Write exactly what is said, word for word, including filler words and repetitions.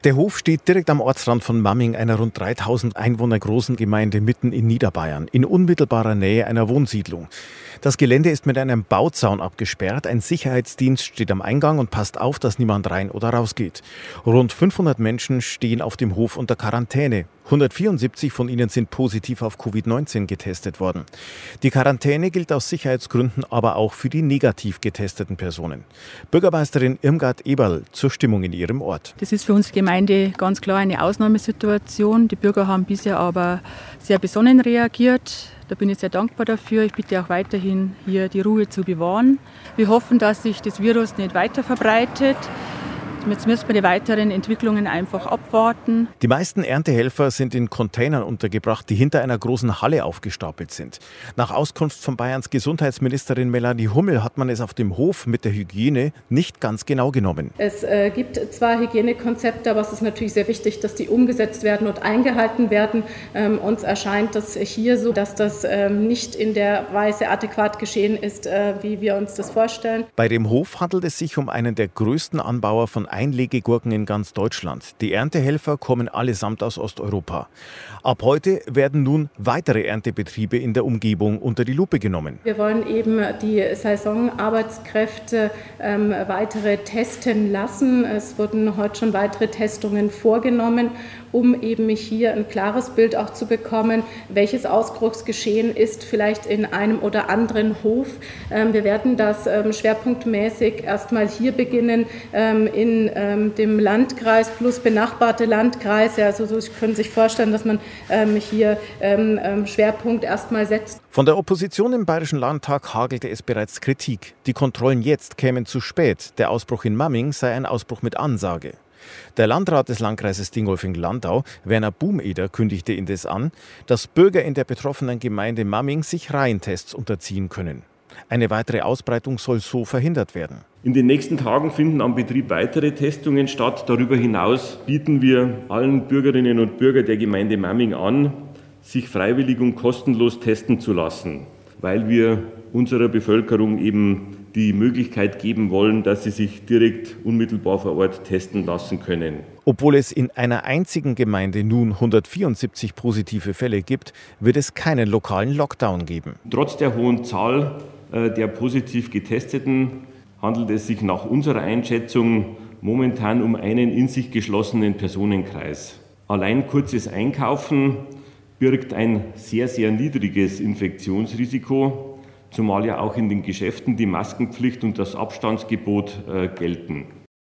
Der Hof steht direkt am Ortsrand von Mamming, einer rund dreitausend Einwohner großen Gemeinde mitten in Niederbayern, in unmittelbarer Nähe einer Wohnsiedlung. Das Gelände ist mit einem Bauzaun abgesperrt. Ein Sicherheitsdienst steht am Eingang und passt auf, dass niemand rein oder raus geht. Rund fünfhundert Menschen stehen auf dem Hof unter Quarantäne. hundertvierundsiebzig von ihnen sind positiv auf Covid neunzehn getestet worden. Die Quarantäne gilt aus Sicherheitsgründen aber auch für die negativ getesteten Personen. Bürgermeisterin Irmgard Eberl zur Stimmung in ihrem Ort. Das ist für unsere Gemeinde ganz klar eine Ausnahmesituation. Die Bürger haben bisher aber sehr besonnen reagiert. Da bin ich sehr dankbar dafür. Ich bitte auch weiterhin, hier die Ruhe zu bewahren. Wir hoffen, dass sich das Virus nicht weiter verbreitet. Jetzt müssen wir die weiteren Entwicklungen einfach abwarten. Die meisten Erntehelfer sind in Containern untergebracht, die hinter einer großen Halle aufgestapelt sind. Nach Auskunft von Bayerns Gesundheitsministerin Melanie Hummel hat man es auf dem Hof mit der Hygiene nicht ganz genau genommen. Es äh, gibt zwar Hygienekonzepte, aber es ist natürlich sehr wichtig, dass die umgesetzt werden und eingehalten werden. Ähm, uns erscheint das hier so, dass das ähm, nicht in der Weise adäquat geschehen ist, äh, wie wir uns das vorstellen. Bei dem Hof handelt es sich um einen der größten Anbauer von Einlegegurken in ganz Deutschland. Die Erntehelfer kommen allesamt aus Osteuropa. Ab heute werden nun weitere Erntebetriebe in der Umgebung unter die Lupe genommen. Wir wollen eben die Saisonarbeitskräfte ähm, weitere testen lassen. Es wurden heute schon weitere Testungen vorgenommen, um eben hier ein klares Bild auch zu bekommen, welches Ausbruchsgeschehen ist vielleicht in einem oder anderen Hof. Ähm, wir werden das ähm, schwerpunktmäßig erstmal hier beginnen ähm, in ähm, dem Landkreis plus benachbarte Landkreise. Also so, Sie können sich vorstellen, dass man ähm, hier ähm, Schwerpunkt erstmal setzt. Von der Opposition im Bayerischen Landtag hagelte es bereits Kritik. Die Kontrollen jetzt kämen zu spät. Der Ausbruch in Mamming sei ein Ausbruch mit Ansage. Der Landrat des Landkreises Dingolfing-Landau, Werner Bumeder, kündigte indes an, dass Bürger in der betroffenen Gemeinde Mamming sich Reihentests unterziehen können. Eine weitere Ausbreitung soll so verhindert werden. In den nächsten Tagen finden am Betrieb weitere Testungen statt. Darüber hinaus bieten wir allen Bürgerinnen und Bürgern der Gemeinde Mamming an, sich freiwillig und kostenlos testen zu lassen, weil wir unserer Bevölkerung eben die Möglichkeit geben wollen, dass sie sich direkt unmittelbar vor Ort testen lassen können. Obwohl es in einer einzigen Gemeinde nun hundertvierundsiebzig positive Fälle gibt, wird es keinen lokalen Lockdown geben. Trotz der hohen Zahl der positiv Getesteten handelt es sich nach unserer Einschätzung momentan um einen in sich geschlossenen Personenkreis. Allein kurzes Einkaufen birgt ein sehr, sehr niedriges Infektionsrisiko, zumal ja auch in den Geschäften die Maskenpflicht und das Abstandsgebot äh, gelten.